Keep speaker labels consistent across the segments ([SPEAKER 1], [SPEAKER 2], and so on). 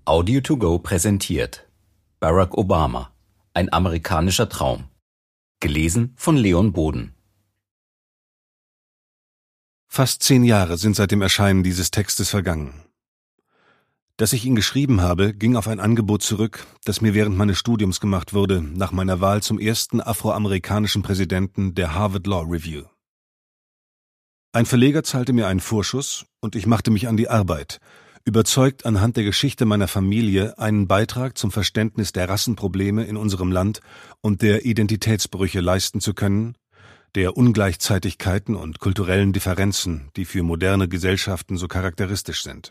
[SPEAKER 1] Audio2Go präsentiert Barack Obama – Ein amerikanischer Traum. Gelesen von Leon Boden.
[SPEAKER 2] Fast 10 Jahre sind seit dem Erscheinen dieses Textes vergangen. Dass ich ihn geschrieben habe, ging auf ein Angebot zurück, das mir während meines Studiums gemacht wurde, nach meiner Wahl zum ersten afroamerikanischen Präsidenten der Harvard Law Review. Ein Verleger zahlte mir einen Vorschuss und ich machte mich an die Arbeit, überzeugt anhand der Geschichte meiner Familie einen Beitrag zum Verständnis der Rassenprobleme in unserem Land und der Identitätsbrüche leisten zu können, der Ungleichzeitigkeiten und kulturellen Differenzen, die für moderne Gesellschaften so charakteristisch sind.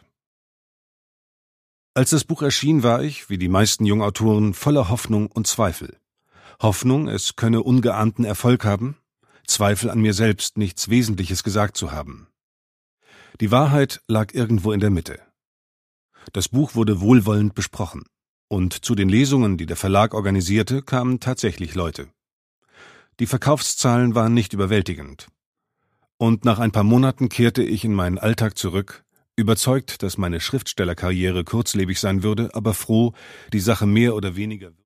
[SPEAKER 2] Als das Buch erschien, war ich, wie die meisten Jungautoren, voller Hoffnung und Zweifel. Hoffnung, es könne ungeahnten Erfolg haben, Zweifel an mir selbst, nichts Wesentliches gesagt zu haben. Die Wahrheit lag irgendwo in der Mitte. Das Buch wurde wohlwollend besprochen, und zu den Lesungen, die der Verlag organisierte, kamen tatsächlich Leute. Die Verkaufszahlen waren nicht überwältigend. Und nach ein paar Monaten kehrte ich in meinen Alltag zurück, überzeugt, dass meine Schriftstellerkarriere kurzlebig sein würde, aber froh, die Sache mehr oder weniger